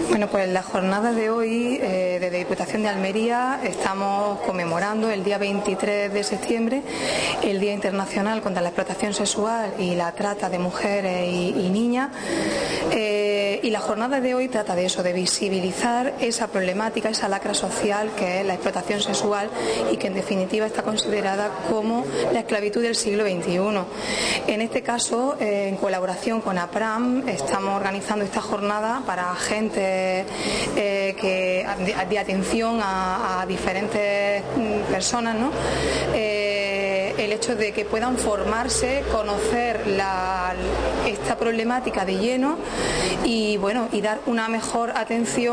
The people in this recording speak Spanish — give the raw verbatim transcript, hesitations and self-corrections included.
Bueno, pues la jornada de hoy, eh, desde Diputación de Almería, estamos conmemorando el día veintitrés de septiembre, el Día Internacional contra la Explotación Sexual y la Trata de Mujeres y, y Niñas. Eh, y la jornada de hoy trata de eso, de visibilizar esa problemática, esa lacra social que es la explotación sexual y que en definitiva está considerada como la esclavitud del siglo veintiuno. En este caso, eh, en colaboración con APRAM, estamos organizando esta jornada para agentes eh, que, de, de atención a, a diferentes personas, ¿no? Eh, el hecho de que puedan formarse, conocer la, esta problemática de lleno y bueno y dar una mejor atención